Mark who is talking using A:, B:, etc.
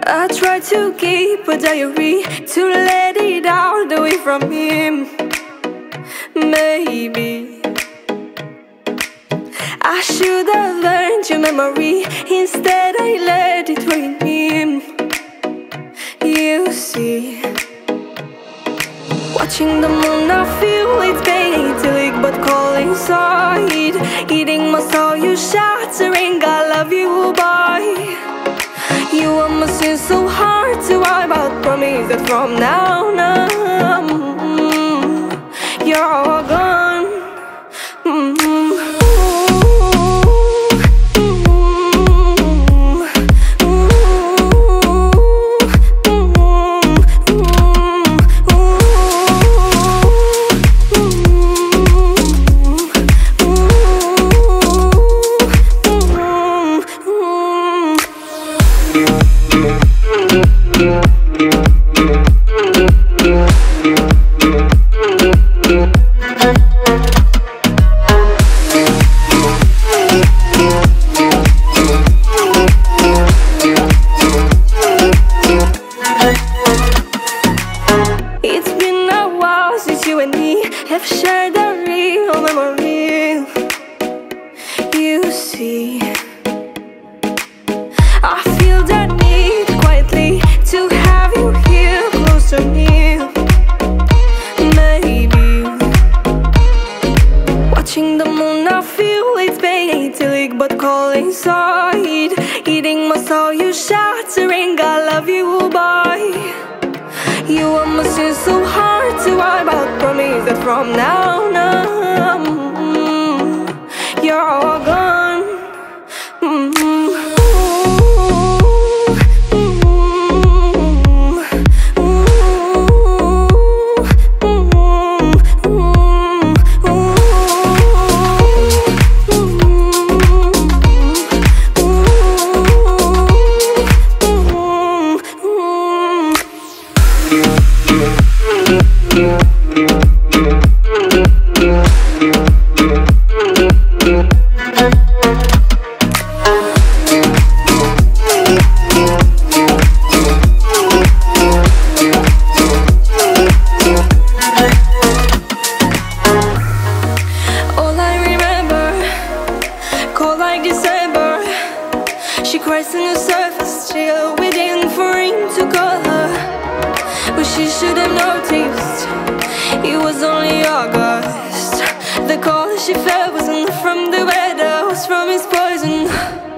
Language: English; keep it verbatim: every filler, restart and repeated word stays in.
A: I try to keep a diary to let it out away from him. Maybe I should have learned your memory. Instead I let it rain him. You see, watching the moon I feel it's painting, but cold inside, eating my soul, you shattering. I love you, boy. You are my sin, so hard to wipe out. Promise that from now on mm, you're all gone. Mm-hmm. It's been a while since you and me have shared a real memory. You see, I feel that need quietly to have you here close to me. Maybe watching the moon I feel it's painting, but cold inside, eating my soul, you shattering. I love you, boy. You are my sin, so hard to wipe out. Promise that from now on mm, you're all gone. Mm-hmm. Cold like December, she cries on the surface, still waiting for him to call her. But she should have noticed it was only August. The call she felt wasn't from the weather, was from his poison.